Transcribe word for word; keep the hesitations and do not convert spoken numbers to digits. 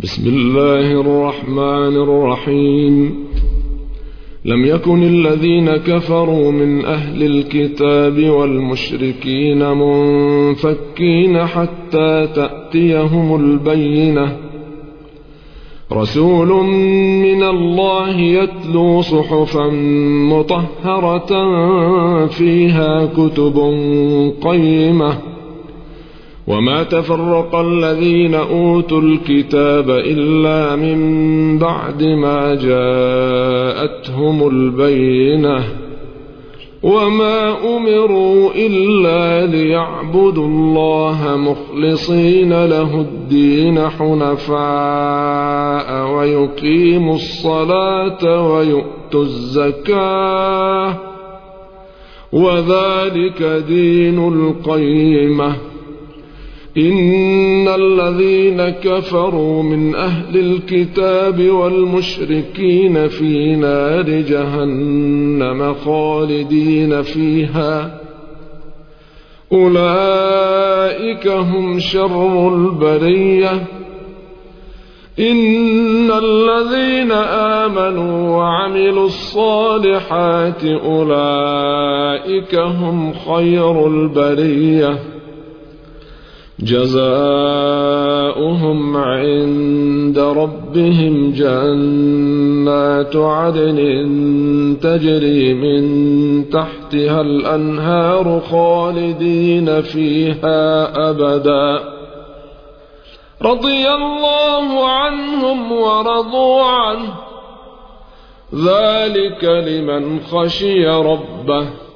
بسم الله الرحمن الرحيم. لم يكن الذين كفروا من أهل الكتاب والمشركين منفكين حتى تأتيهم البينة، رسول من الله يتلو صحفا مطهرة فيها كتب قيمة. وما تفرق الذين أوتوا الكتاب إلا من بعد ما جاءتهم البينة، وما أمروا إلا ليعبدوا الله مخلصين له الدين حنفاء ويقيموا الصلاة ويؤتوا الزكاة، وذلك دين القيمة. إن الذين كفروا من أهل الكتاب والمشركين في نار جهنم خالدين فيها، أولئك هم شر البرية. إن الذين آمنوا وعملوا الصالحات أولئك هم خير البرية، جزاؤهم عند ربهم جنات عدن تجري من تحتها الأنهار خالدين فيها أبدا، رضي الله عنهم ورضوا عنه، ذلك لمن خشي ربه.